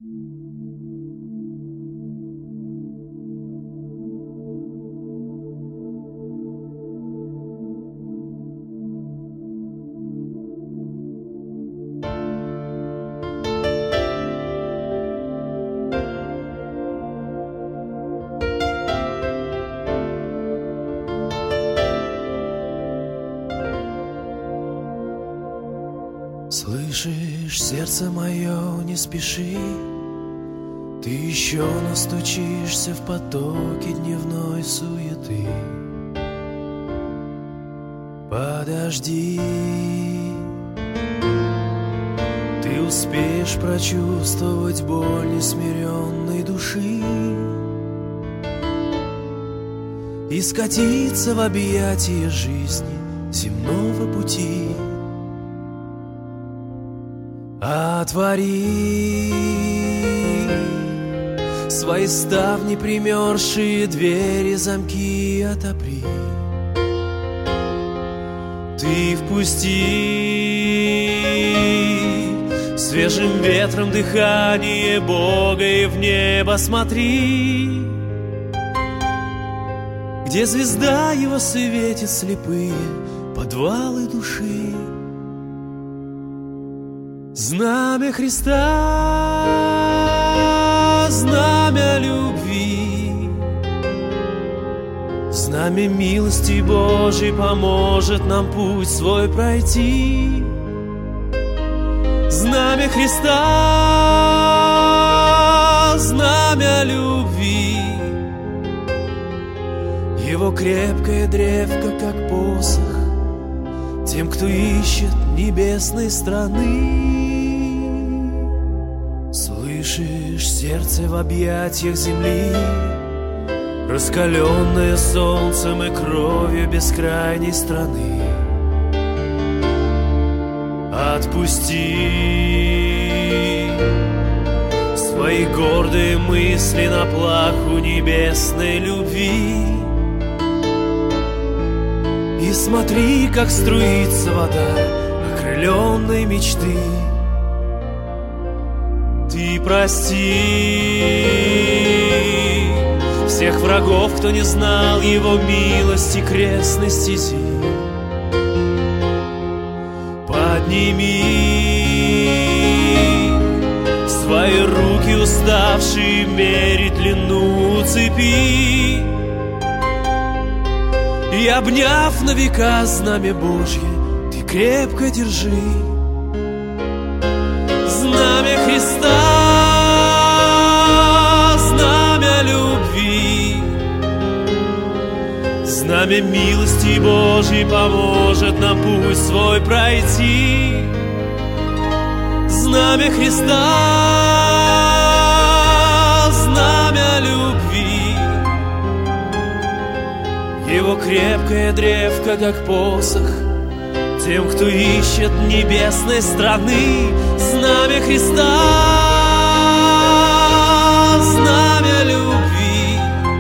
Слышишь, сердце мое, не спеши, ты еще настучишься в потоке дневной суеты. Подожди, ты успеешь прочувствовать боль несмиренной души и скатиться в объятия жизни земного пути. Отвори свои ставни, примерзшие двери, замки отопри. Ты впусти свежим ветром дыхание Бога и в небо смотри, где звезда его светит слепые подвалы души. Знамя Христа, знамя любви, знамя милости Божьей поможет нам путь свой пройти. Знамя Христа, знамя любви, его крепкая древко, как посох, тем, кто ищет небесной страны. Слышишь, сердце в объятиях земли, раскаленное солнцем и кровью бескрайней страны. Отпусти свои гордые мысли на плаху небесной любви и смотри, как струится вода окрыленной мечты. Ты прости всех врагов, кто не знал его милости крестной стези. Подними свои руки, уставшие мерить длину цепи, и, обняв на века знамя Божье, ты крепко держи. Знамя Христа, знамя любви, знамя милости Божьей поможет нам путь свой пройти. Знамя Христа, знамя любви, его крепкая древко, как посох, тем, кто ищет небесной страны. Знамя Христа, знамя любви,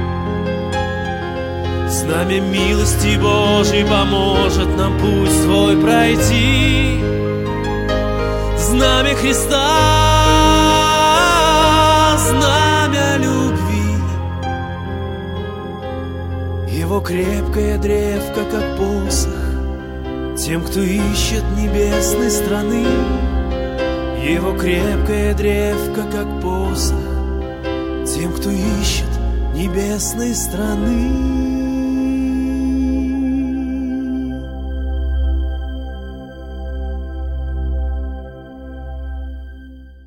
знамя милости Божьей поможет нам путь свой пройти. Знамя Христа, знамя любви, его крепкая древко, как посох, тем, кто ищет небесной страны. Его крепкая древко, как посох, тем, кто ищет небесной страны.